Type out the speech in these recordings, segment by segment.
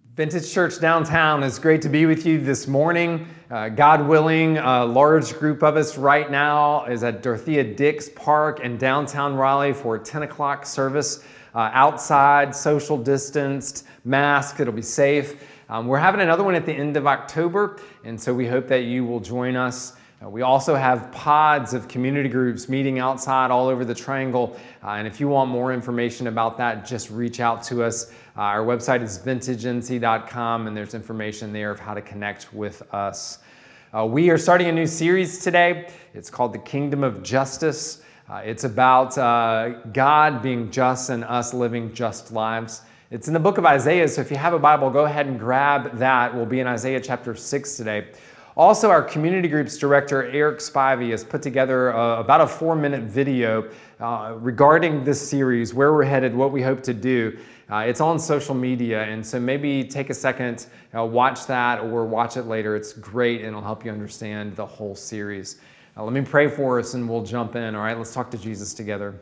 Vintage Church Downtown, it's great to be with you this morning. God willing, a large group of us right now is at Dorothea Dix Park in downtown Raleigh for a 10 o'clock service. Outside, social distanced, masked, it'll be safe. We're having another one at the end of October, and so we hope that you will join us. We also have pods of community groups meeting outside all over the Triangle, and if you want more information about that, just reach out to us. Our website is vintagenc.com, and there's information there of how to connect with us. We are starting a new series today. It's called The Kingdom of Justice. It's about God being just and us living just lives. It's in the book of Isaiah, so if you have a Bible, go ahead and grab that. We'll be in Isaiah chapter 6 today. Also, our community groups director, Eric Spivey, has put together about a 4-minute video regarding this series, where we're headed, what we hope to do. It's on social media, and so maybe take a second, watch that, or watch it later. It's great, and it'll help you understand the whole series. Let me pray for us, and we'll jump in. All right, let's talk to Jesus together.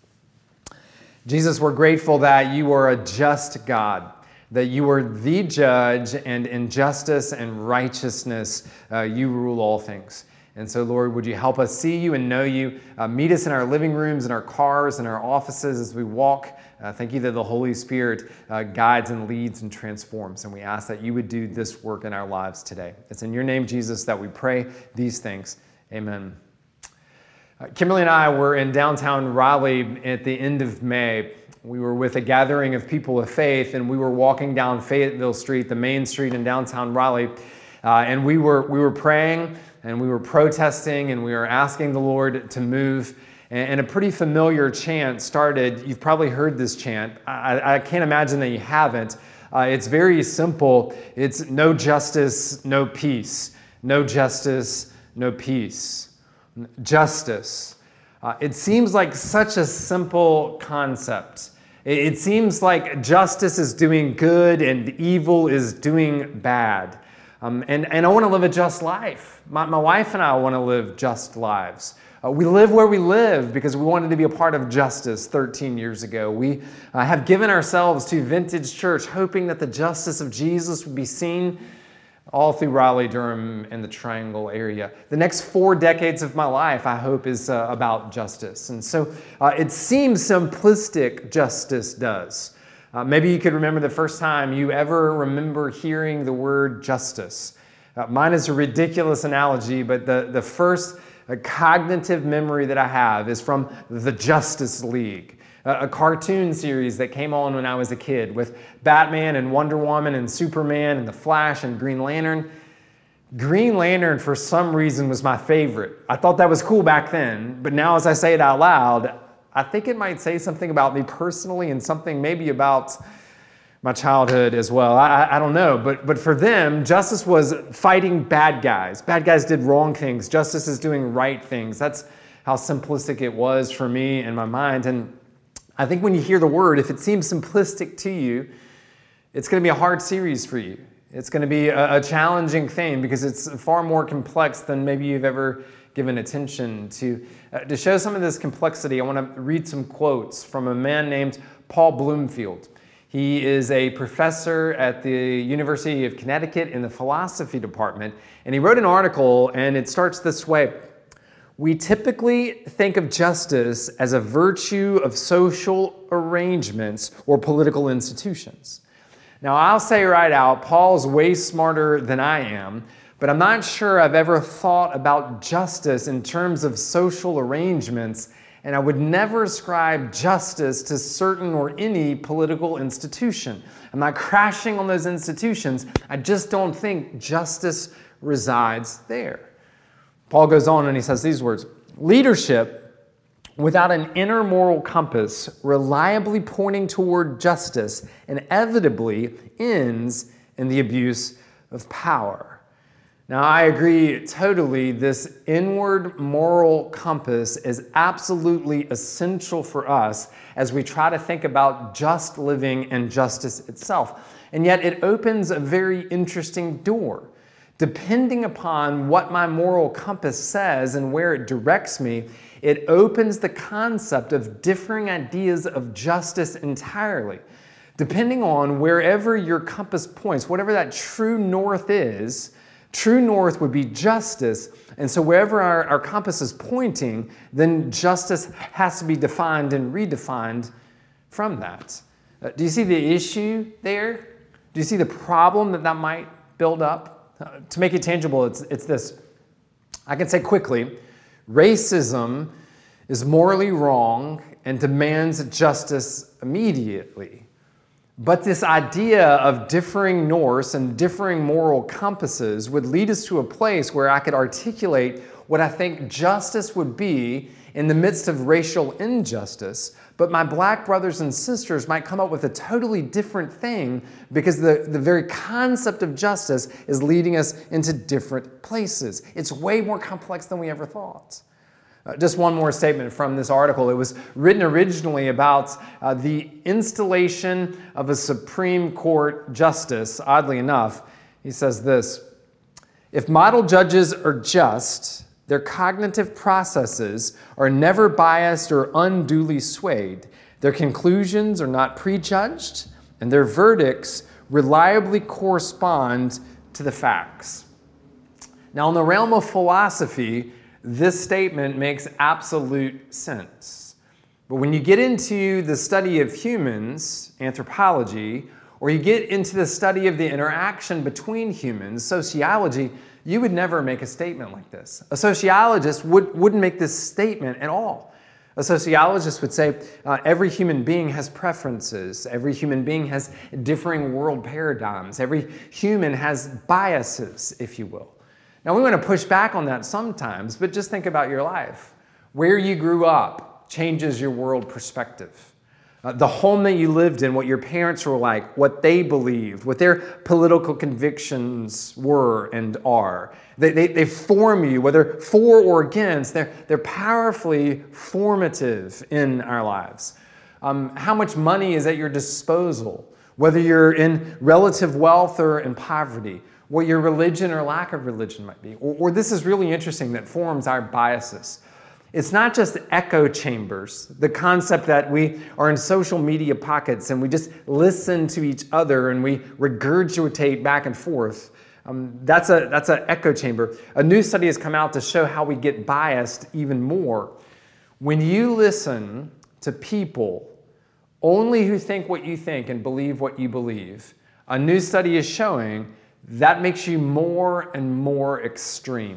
Jesus, we're grateful that you are a just God, that you are the judge, and in justice and righteousness, you rule all things. And so, Lord, would you help us see you and know you? Meet us in our living rooms, in our cars, in our offices as we walk. Thank you that the Holy Spirit guides and leads and transforms. And we ask that you would do this work in our lives today. It's in your name, Jesus, that we pray these things. Amen. Kimberly and I were in downtown Raleigh at the end of May. We were with a gathering of people of faith, and we were walking down Fayetteville Street, the main street in downtown Raleigh, and we were praying, and we were protesting, and we were asking the Lord to move, and a pretty familiar chant started. You've probably heard this chant. I can't imagine that you haven't. It's very simple. It's no justice, no peace. No justice, no peace. Justice. It seems like such a simple concept. It seems like justice is doing good and evil is doing bad. And I want to live a just life. My wife and I want to live just lives. We live where we live because we wanted to be a part of justice 13 years ago. We have given ourselves to Vintage Church, hoping that the justice of Jesus would be seen all through Raleigh, Durham, and the Triangle area. The next 4 decades of my life, I hope, is about justice. And so it seems simplistic, justice does. Maybe you could remember the first time you ever remember hearing the word justice. Mine is a ridiculous analogy, but the first cognitive memory that I have is from the Justice League, a cartoon series that came on when I was a kid with Batman and Wonder Woman and Superman and The Flash and Green Lantern. Green Lantern, for some reason, was my favorite. I thought that was cool back then, but now as I say it out loud, I think it might say something about me personally and something maybe about my childhood as well. I don't know, but for them, justice was fighting bad guys. Bad guys did wrong things. Justice is doing right things. That's how simplistic it was for me in my mind. And I think when you hear the word, if it seems simplistic to you, it's going to be a hard series for you. It's going to be a challenging thing because it's far more complex than maybe you've ever given attention to. To show some of this complexity, I want to read some quotes from a man named Paul Bloomfield. He is a professor at the University of Connecticut in the philosophy department, and he wrote an article, and it starts this way. We typically think of justice as a virtue of social arrangements or political institutions. Now, I'll say right out, Paul's way smarter than I am, but I'm not sure I've ever thought about justice in terms of social arrangements, and I would never ascribe justice to certain or any political institution. I'm not crashing on those institutions. I just don't think justice resides there. Paul goes on and he says these words, leadership without an inner moral compass reliably pointing toward justice inevitably ends in the abuse of power. Now, I agree totally, this inward moral compass is absolutely essential for us as we try to think about just living and justice itself. And yet it opens a very interesting door. Depending upon what my moral compass says and where it directs me, it opens the concept of differing ideas of justice entirely. depending on wherever your compass points, whatever that true north is, true north would be justice. And so wherever our compass is pointing, then justice has to be defined and redefined from that. Do you see the issue there? Do you see the problem that might build up? To make it tangible, it's this. I can say quickly, racism is morally wrong and demands justice immediately. But this idea of differing norths and differing moral compasses would lead us to a place where I could articulate what I think justice would be in the midst of racial injustice, but my black brothers and sisters might come up with a totally different thing because the very concept of justice is leading us into different places. It's way more complex than we ever thought. Just one more statement from this article. It was written originally about the installation of a Supreme Court justice. Oddly enough, he says this: if model judges are just, their cognitive processes are never biased or unduly swayed. Their conclusions are not prejudged, and their verdicts reliably correspond to the facts. Now, in the realm of philosophy, this statement makes absolute sense. But when you get into the study of humans, anthropology, or you get into the study of the interaction between humans, sociology, you would never make a statement like this. A sociologist wouldn't make this statement at all. A sociologist would say every human being has preferences. Every human being has differing world paradigms. Every human has biases, if you will. Now, we want to push back on that sometimes, but just think about your life. Where you grew up changes your world perspective. The home that you lived in, what your parents were like, what they believed, what their political convictions were and are. They form you, whether for or against. They're powerfully formative in our lives. How much money is at your disposal, whether you're in relative wealth or in poverty, what your religion or lack of religion might be. Or this is really interesting, that forms our biases. It's not just echo chambers, the concept that we are in social media pockets and we just listen to each other and we regurgitate back and forth. That's an echo chamber. A new study has come out to show how we get biased even more. When you listen to people only who think what you think and believe what you believe, a new study is showing that makes you more and more extreme.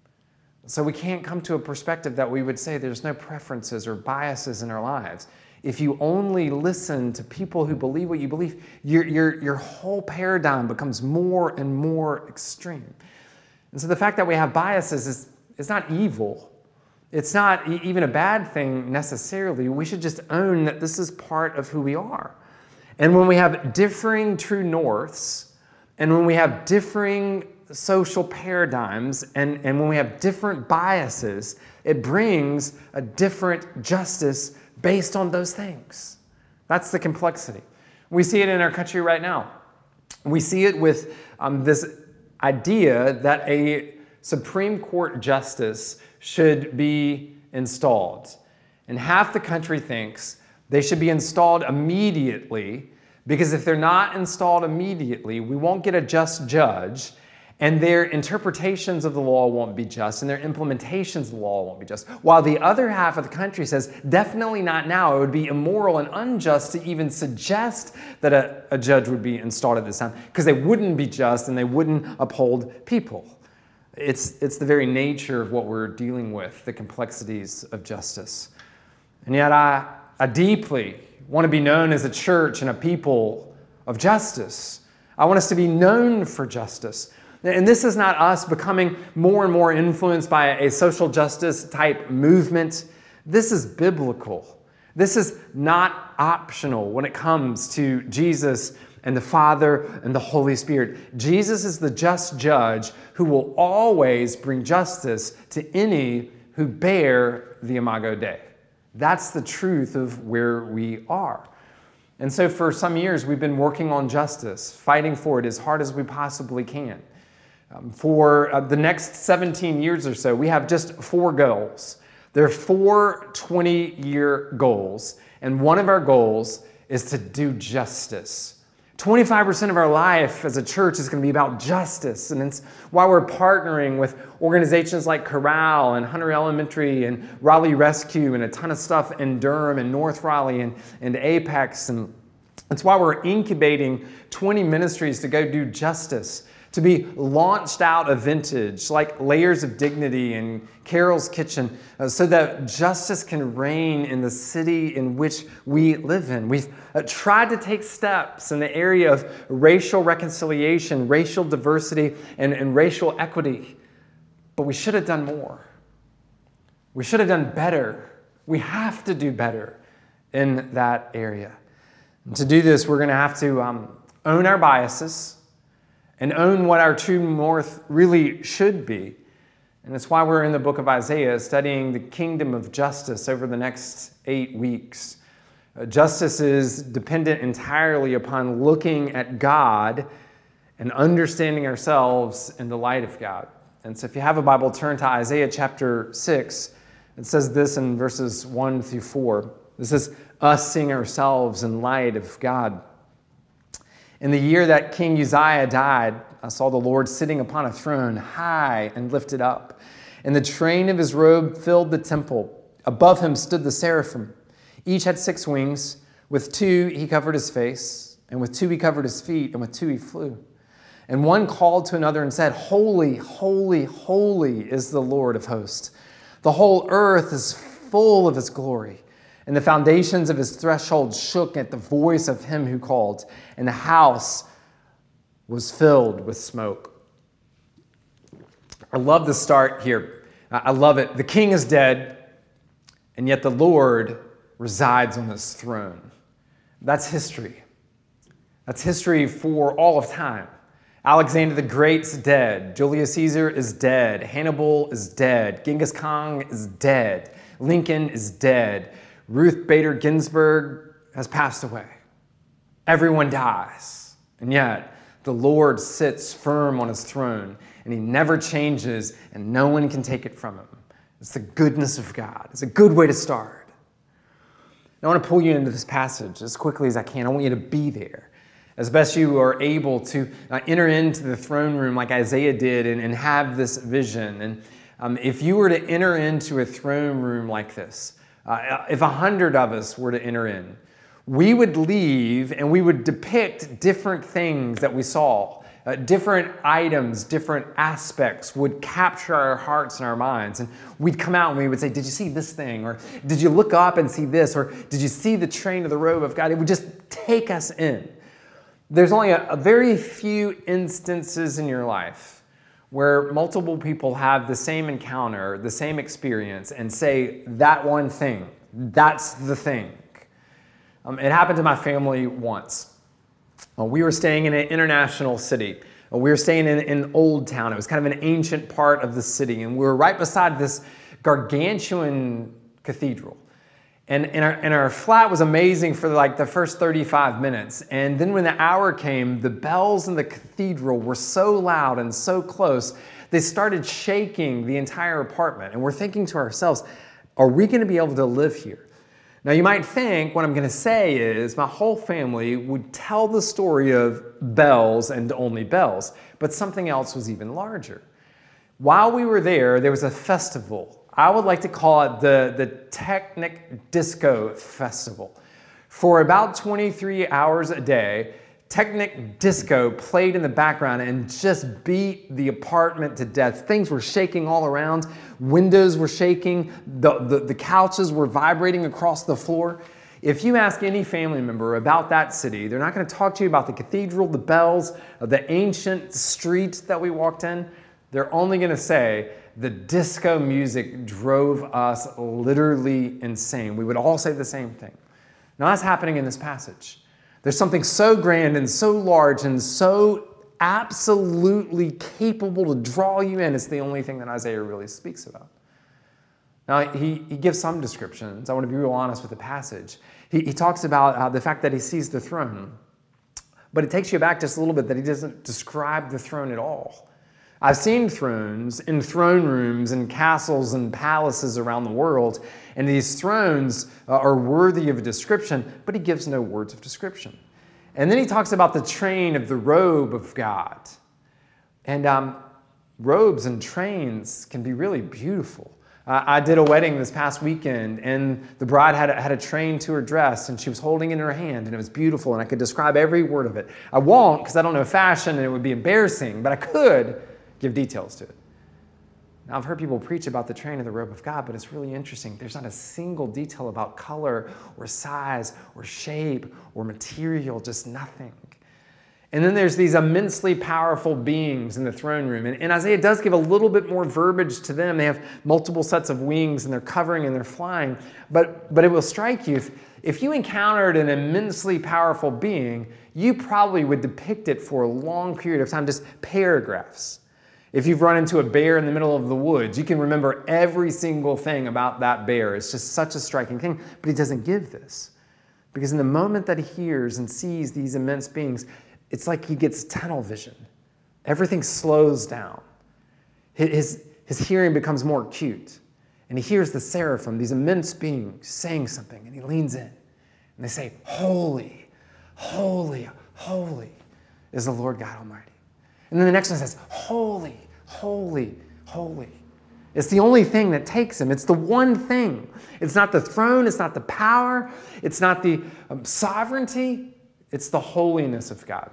So we can't come to a perspective that we would say there's no preferences or biases in our lives. If you only listen to people who believe what you believe, your whole paradigm becomes more and more extreme. And so the fact that we have biases is not evil. It's not even a bad thing necessarily. We should just own that this is part of who we are. And when we have differing true norths, and when we have differing social paradigms, and when we have different biases, it brings a different justice based on those things. That's the complexity. We see it in our country right now. We see it with this idea that a Supreme Court justice should be installed. And half the country thinks they should be installed immediately, because if they're not installed immediately, we won't get a just judge, and their interpretations of the law won't be just, and their implementations of the law won't be just. While the other half of the country says, definitely not now. It would be immoral and unjust to even suggest that a judge would be installed at this time, because they wouldn't be just and they wouldn't uphold people. It's the very nature of what we're dealing with, the complexities of justice. And yet I deeply want to be known as a church and a people of justice. I want us to be known for justice. And this is not us becoming more and more influenced by a social justice type movement. This is biblical. This is not optional when it comes to Jesus and the Father and the Holy Spirit. Jesus is the just judge who will always bring justice to any who bear the Imago Dei. That's the truth of where we are. And so for some years, we've been working on justice, fighting for it as hard as we possibly can. For the next 17 years or so, we have just 4 goals. There are 4 20-year goals, and one of our goals is to do justice. 25% of our life as a church is going to be about justice, and it's why we're partnering with organizations like Corral and Hunter Elementary and Raleigh Rescue and a ton of stuff in Durham and North Raleigh and Apex, and it's why we're incubating 20 ministries to go do justice, to be launched out of Vintage, like Layers of Dignity and Carol's Kitchen, so that justice can reign in the city in which we live in. We've tried to take steps in the area of racial reconciliation, racial diversity, and racial equity, but we should have done more. We should have done better. We have to do better in that area. And to do this, we're going to have to own our biases and own what our true north really should be. And that's why we're in the book of Isaiah studying the kingdom of justice over the next 8 weeks. Justice is dependent entirely upon looking at God and understanding ourselves in the light of God. And so if you have a Bible, turn to Isaiah chapter 6. It says this in verses 1 through 4. This is us seeing ourselves in light of God. In the year that King Uzziah died, I saw the Lord sitting upon a throne, high and lifted up, and the train of his robe filled the temple. Above him stood the seraphim. Each had 6 wings. With 2 he covered his face, and with 2 he covered his feet, and with 2 he flew. And one called to another and said, Holy, holy, holy is the Lord of hosts. The whole earth is full of his glory. And the foundations of his threshold shook at the voice of him who called, and the house was filled with smoke. I love the start here. I love it. The king is dead, and yet the Lord resides on his throne. That's history. That's history for all of time. Alexander the Great's dead. Julius Caesar is dead. Hannibal is dead. Genghis Khan is dead. Lincoln is dead. Ruth Bader Ginsburg has passed away. Everyone dies. And yet, the Lord sits firm on his throne, and he never changes, and no one can take it from him. It's the goodness of God. It's a good way to start. I want to pull you into this passage as quickly as I can. I want you to be there as best you are able to enter into the throne room like Isaiah did and have this vision. And if you were to enter into a throne room like this, if 100 of us were to enter in, we would leave and we would depict different things that we saw. Different items, different aspects would capture our hearts and our minds. And we'd come out and we would say, did you see this thing? Or did you look up and see this? Or did you see the train of the robe of God? It would just take us in. There's only a very few instances in your life where multiple people have the same encounter, the same experience, and say that one thing, that's the thing. It happened to my family once. We were staying in an international city. We were staying in Old Town. It was kind of an ancient part of the city, and we were right beside this gargantuan cathedral. And our flat was amazing for like the first 35 minutes. And then when the hour came, the bells in the cathedral were so loud and so close, they started shaking the entire apartment. And we're thinking to ourselves, are we going to be able to live here? Now you might think what I'm going to say is my whole family would tell the story of bells and only bells, but something else was even larger. While we were there was a festival. I would like to call it the Technic Disco Festival. For about 23 hours a day, Technic Disco played in the background and just beat the apartment to death. Things were shaking all around. Windows were shaking. The couches were vibrating across the floor. If you ask any family member about that city, they're not going to talk to you about the cathedral, the bells, the ancient streets that we walked in. They're only going to say, the disco music drove us literally insane. We would all say the same thing. Now that's happening in this passage. There's something so grand and so large and so absolutely capable to draw you in. It's the only thing that Isaiah really speaks about. Now, he gives some descriptions. I want to be real honest with the passage. He talks about the fact that he sees the throne, but it takes you back just a little bit that he doesn't describe the throne at all. I've seen thrones in throne rooms and castles and palaces around the world, and these thrones are worthy of a description, but he gives no words of description. And then he talks about the train of the robe of God. And robes and trains can be really beautiful. I did a wedding this past weekend, and the bride had a train to her dress, and she was holding it in her hand, and it was beautiful, and I could describe every word of it. I won't, because I don't know fashion, and it would be embarrassing, but I could give details to it. Now, I've heard people preach about the train of the robe of God, but it's really interesting. There's not a single detail about color or size or shape or material, just nothing. And then there's these immensely powerful beings in the throne room. And Isaiah does give a little bit more verbiage to them. They have multiple sets of wings, and they're covering and they're flying. But it will strike you, if you encountered an immensely powerful being, you probably would depict it for a long period of time, just paragraphs. If you've run into a bear in the middle of the woods, you can remember every single thing about that bear. It's just such a striking thing. But he doesn't give this. Because in the moment that he hears and sees these immense beings, it's like he gets tunnel vision. Everything slows down. His hearing becomes more acute. And he hears the seraphim, these immense beings, saying something. And he leans in. And they say, "Holy, holy, holy is the Lord God Almighty." And then the next one says, "Holy, holy, holy." It's the only thing that takes him. It's the one thing. It's not the throne. It's not the power. It's not the sovereignty. It's the holiness of God.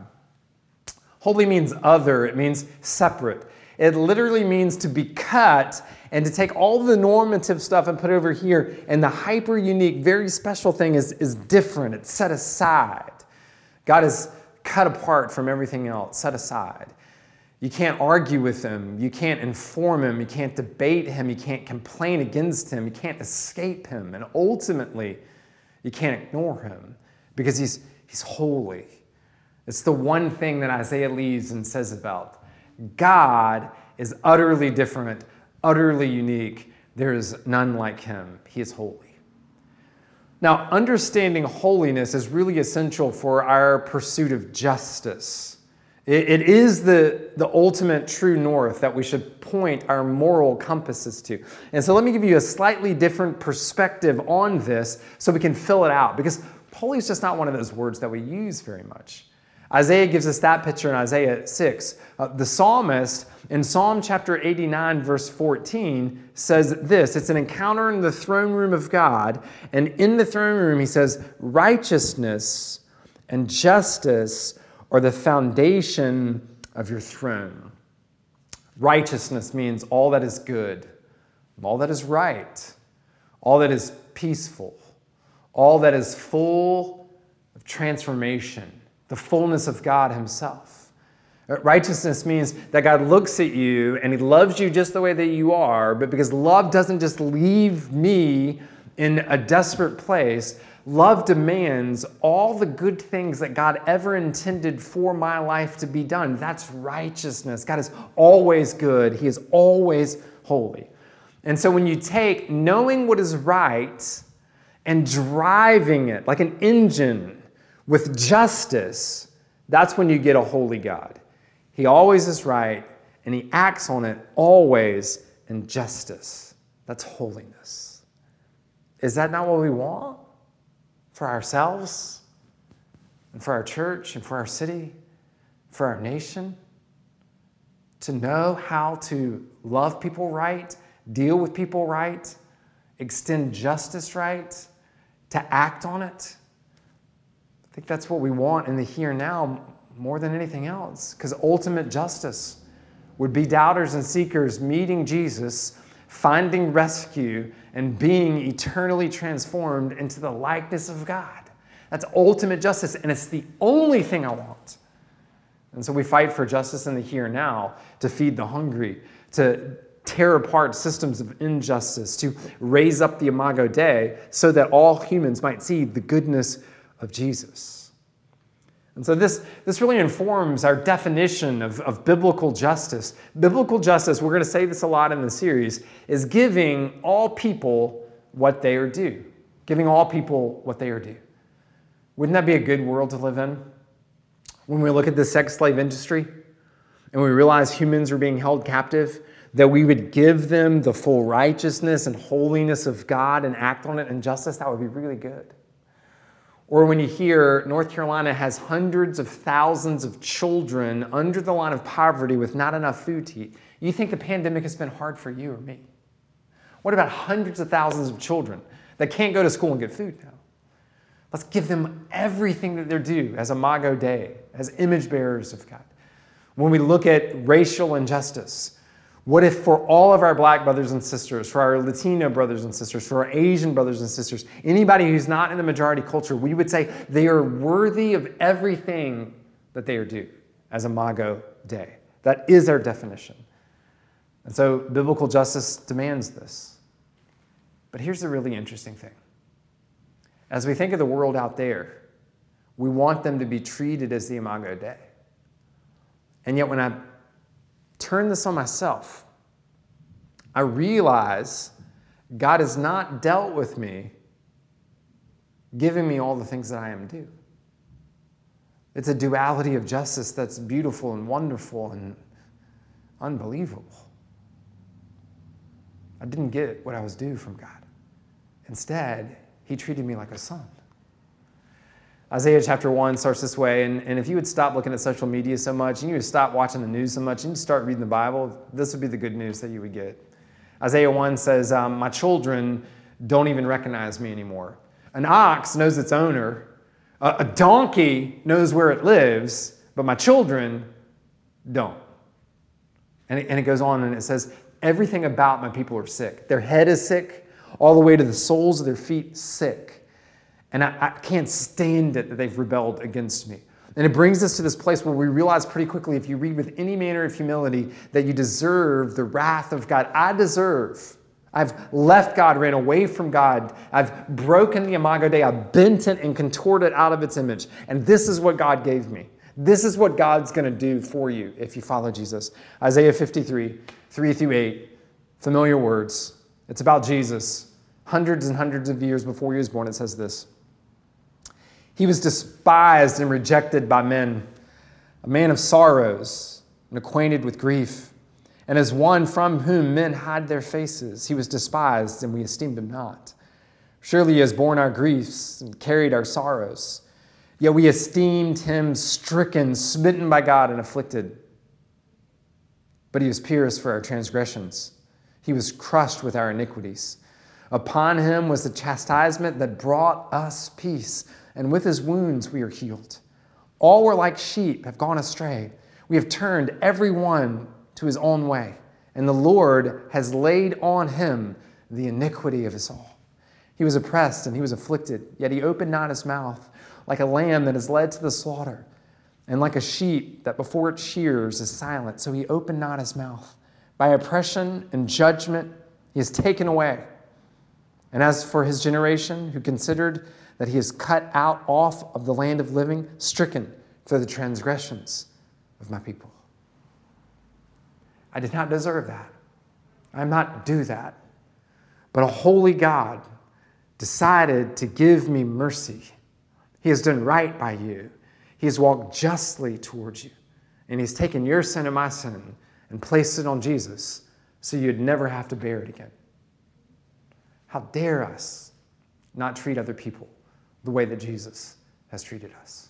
Holy means other. It means separate. It literally means to be cut and to take all the normative stuff and put it over here. And the hyper unique, very special thing is different. It's set aside. God is cut apart from everything else, set aside. You can't argue with him. You can't inform him. You can't debate him. You can't complain against him. You can't escape him. And ultimately, you can't ignore him because he's holy. It's the one thing that Isaiah leaves and says about God is utterly different, utterly unique. There is none like him. He is holy. Now, understanding holiness is really essential for our pursuit of justice. It is the ultimate true north that we should point our moral compasses to. And so let me give you a slightly different perspective on this so we can fill it out, because holy is just not one of those words that we use very much. Isaiah gives us that picture in Isaiah 6. The psalmist in Psalm chapter 89, verse 14, says this. It's an encounter in the throne room of God. And in the throne room, he says, "Righteousness and justice are the foundation of your throne." Righteousness means all that is good, all that is right, all that is peaceful, all that is full of transformation, the fullness of God himself. Righteousness means that God looks at you and he loves you just the way that you are, but because love doesn't just leave me in a desperate place, love demands all the good things that God ever intended for my life to be done. That's righteousness. God is always good. He is always holy. And so when you take knowing what is right and driving it like an engine with justice, that's when you get a holy God. He always is right, and he acts on it always in justice. That's holiness. Is that not what we want for ourselves and for our church and for our city, for our nation? To know how to love people right, deal with people right, extend justice right, to act on it. I think that's what we want in the here and now more than anything else, because ultimate justice would be doubters and seekers meeting Jesus, finding rescue, and being eternally transformed into the likeness of God. That's ultimate justice, and it's the only thing I want. And so we fight for justice in the here and now, to feed the hungry, to tear apart systems of injustice, to raise up the Imago Dei so that all humans might see the goodness of Jesus. And so this really informs our definition of biblical justice. Biblical justice, we're going to say this a lot in the series, is giving all people what they are due. Giving all people what they are due. Wouldn't that be a good world to live in? When we look at the sex slave industry, and we realize humans are being held captive, that we would give them the full righteousness and holiness of God and act on it in justice, that would be really good. Or when you hear North Carolina has hundreds of thousands of children under the line of poverty with not enough food to eat, you think the pandemic has been hard for you or me? What about hundreds of thousands of children that can't go to school and get food now? Let's give them everything that they're due as Imago Dei, as image bearers of God. When we look at racial injustice, what if for all of our Black brothers and sisters, for our Latino brothers and sisters, for our Asian brothers and sisters, anybody who's not in the majority culture, we would say they are worthy of everything that they are due as Imago Dei. That is our definition. And so biblical justice demands this. But here's the really interesting thing. As we think of the world out there, we want them to be treated as the Imago Dei. And yet when I turn this on myself, I realize God has not dealt with me giving me all the things that I am due. It's a duality of justice that's beautiful and wonderful and unbelievable. I didn't get what I was due from God. Instead, He treated me like a son. Isaiah chapter 1 starts this way, and if you would stop looking at social media so much, and you would stop watching the news so much, and you start reading the Bible, this would be the good news that you would get. Isaiah 1 says, my children don't even recognize me anymore. An ox knows its owner. A donkey knows where it lives, but my children don't. And it goes on and it says, everything about my people are sick. Their head is sick, all the way to the soles of their feet sick. And I can't stand it that they've rebelled against me. And it brings us to this place where we realize pretty quickly, if you read with any manner of humility, that you deserve the wrath of God. I've left God, ran away from God. I've broken the Imago Dei. I've bent it and contorted it out of its image. And this is what God gave me. This is what God's going to do for you if you follow Jesus. Isaiah 53, 3-8, familiar words. It's about Jesus. Hundreds and hundreds of years before he was born, it says this. He was despised and rejected by men, a man of sorrows and acquainted with grief. And as one from whom men hide their faces, he was despised and we esteemed him not. Surely he has borne our griefs and carried our sorrows. Yet we esteemed him stricken, smitten by God, and afflicted. But he was pierced for our transgressions. He was crushed with our iniquities. Upon him was the chastisement that brought us peace, and with his wounds we are healed. All were like sheep, have gone astray. We have turned every one to his own way, and the Lord has laid on him the iniquity of us all. He was oppressed and he was afflicted, yet he opened not his mouth. Like a lamb that is led to the slaughter, and like a sheep that before its shears is silent, so he opened not his mouth. By oppression and judgment he is taken away. And as for his generation, who considered that he is cut out off of the land of living, stricken for the transgressions of my people. I did not deserve that. I am not due that. But a holy God decided to give me mercy. He has done right by you. He has walked justly towards you. And he's taken your sin and my sin and placed it on Jesus so you'd never have to bear it again. How dare us not treat other people the way that Jesus has treated us?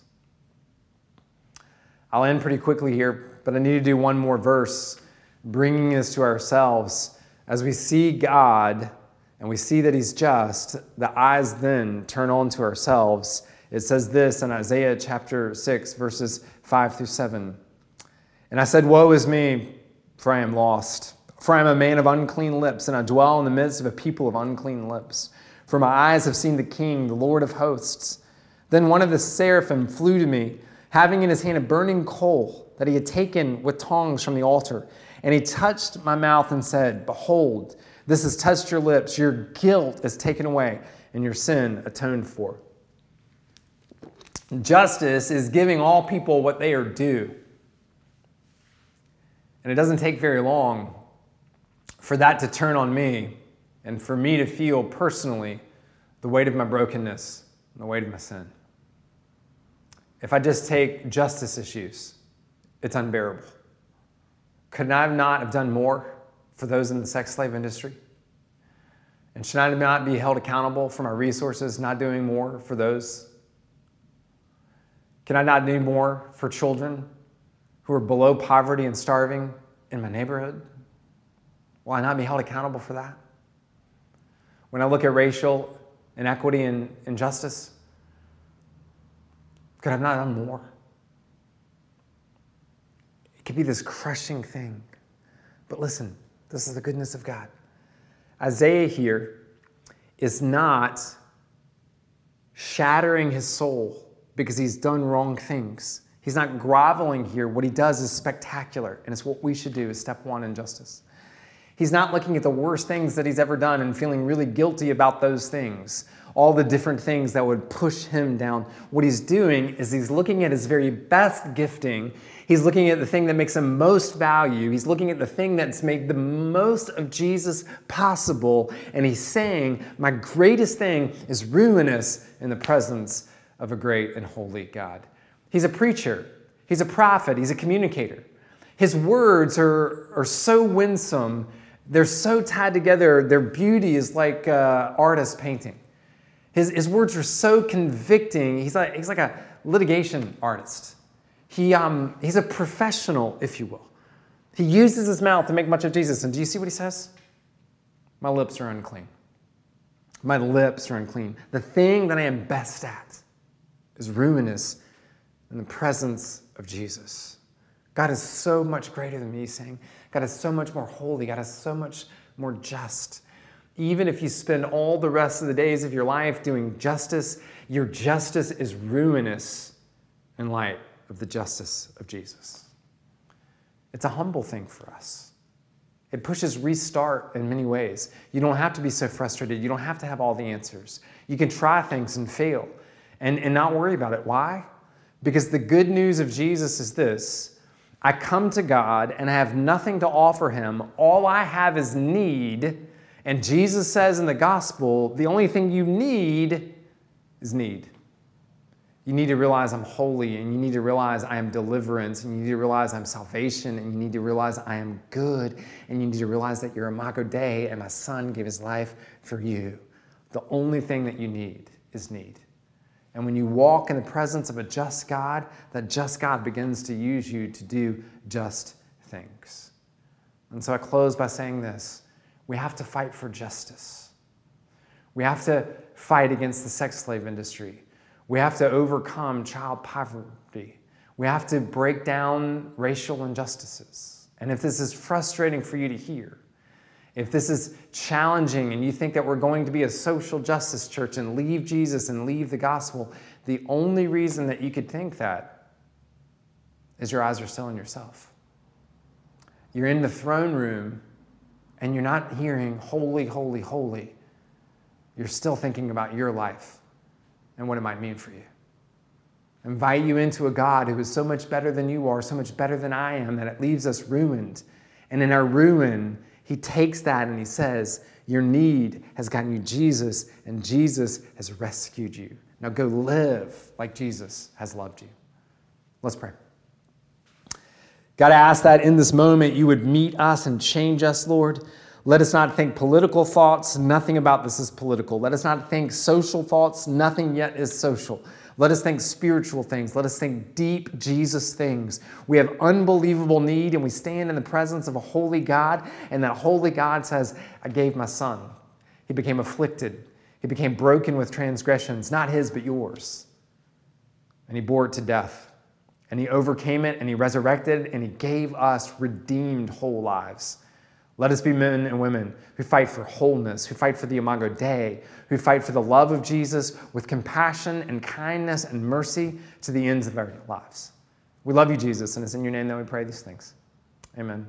I'll end pretty quickly here, but I need to do one more verse, bringing this to ourselves. As we see God and we see that he's just, the eyes then turn on to ourselves. It says this in Isaiah chapter 6, verses 5-7. And I said, woe is me, for I am lost. For I am a man of unclean lips, and I dwell in the midst of a people of unclean lips. For my eyes have seen the King, the Lord of hosts. Then one of the seraphim flew to me, having in his hand a burning coal that he had taken with tongs from the altar. And he touched my mouth and said, behold, this has touched your lips. Your guilt is taken away, and your sin atoned for. Justice is giving all people what they are due. And it doesn't take very long for that to turn on me and for me to feel personally the weight of my brokenness and the weight of my sin. If I just take justice issues, it's unbearable. Could I not have done more for those in the sex slave industry? And should I not be held accountable for my resources, not doing more for those? Can I not do more for children who are below poverty and starving in my neighborhood? Will I not be held accountable for that? When I look at racial inequity and injustice, could I have not done more? It could be this crushing thing. But listen, this is the goodness of God. Isaiah here is not shattering his soul because he's done wrong things. He's not groveling here. What he does is spectacular, and it's what we should do as step one in justice. He's not looking at the worst things that he's ever done and feeling really guilty about those things, all the different things that would push him down. What he's doing is he's looking at his very best gifting. He's looking at the thing that makes him most value. He's looking at the thing that's made the most of Jesus possible. And he's saying, my greatest thing is ruinous in the presence of a great and holy God. He's a preacher. He's a prophet. He's a communicator. His words are so winsome. They're so tied together. Their beauty is like artist painting. His words are so convicting. He's like a litigation artist. He's a professional, if you will. He uses his mouth to make much of Jesus. And do you see what he says? My lips are unclean. My lips are unclean. The thing that I am best at is ruinous in the presence of Jesus. God is so much greater than me, he's saying. God is so much more holy. God is so much more just. Even if you spend all the rest of the days of your life doing justice, your justice is ruinous in light of the justice of Jesus. It's a humble thing for us. It pushes restart in many ways. You don't have to be so frustrated. You don't have to have all the answers. You can try things and fail and not worry about it. Why? Because the good news of Jesus is this. I come to God and I have nothing to offer him. All I have is need. And Jesus says in the gospel, the only thing you need is need. You need to realize I'm holy, and you need to realize I am deliverance, and you need to realize I'm salvation, and you need to realize I am good, and you need to realize that you're Imago Dei, and my son gave his life for you. The only thing that you need is need. And when you walk in the presence of a just God, that just God begins to use you to do just things. And so I close by saying this. We have to fight for justice. We have to fight against the sex slave industry. We have to overcome child poverty. We have to break down racial injustices. And if this is frustrating for you to hear, if this is challenging and you think that we're going to be a social justice church and leave Jesus and leave the gospel, the only reason that you could think that is your eyes are still on yourself. You're in the throne room and you're not hearing holy, holy, holy. You're still thinking about your life and what it might mean for you. I invite you into a God who is so much better than you are, so much better than I am, that it leaves us ruined. And in our ruin, he takes that and he says, your need has gotten you Jesus, and Jesus has rescued you. Now go live like Jesus has loved you. Let's pray. God, I ask that in this moment you would meet us and change us, Lord. Let us not think political thoughts. Nothing about this is political. Let us not think social thoughts. Nothing yet is social. Let us think spiritual things. Let us think deep Jesus things. We have unbelievable need, and we stand in the presence of a holy God, and that holy God says, I gave my son. He became afflicted. He became broken with transgressions, not his, but yours. And he bore it to death. And he overcame it, and he resurrected, and he gave us redeemed whole lives. Let us be men and women who fight for wholeness, who fight for the Imago Dei, who fight for the love of Jesus with compassion and kindness and mercy to the ends of our lives. We love you, Jesus, and it's in your name that we pray these things. Amen.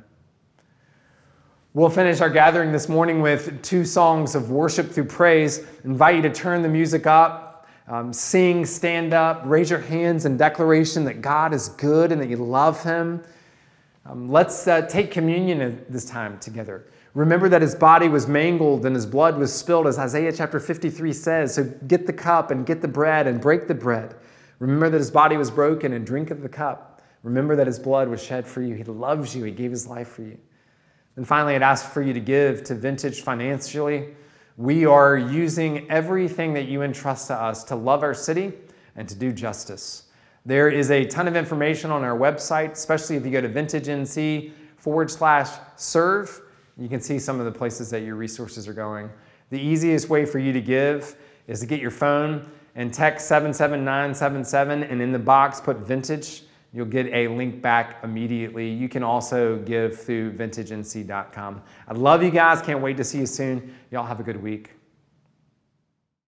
We'll finish our gathering this morning with 2 songs of worship through praise. I invite you to turn the music up, sing, stand up, raise your hands in declaration that God is good and that you love him. Let's take communion at this time together. Remember that his body was mangled and his blood was spilled, as Isaiah chapter 53 says. So get the cup and get the bread and break the bread. Remember that his body was broken and drink of the cup. Remember that his blood was shed for you. He loves you. He gave his life for you. And finally, I'd ask for you to give to Vintage financially. We are using everything that you entrust to us to love our city and to do justice. There is a ton of information on our website, especially if you go to vintagenc.com/serve. You can see some of the places that your resources are going. The easiest way for you to give is to get your phone and text 77977, and in the box put Vintage. You'll get a link back immediately. You can also give through vintagenc.com. I love you guys. Can't wait to see you soon. Y'all have a good week.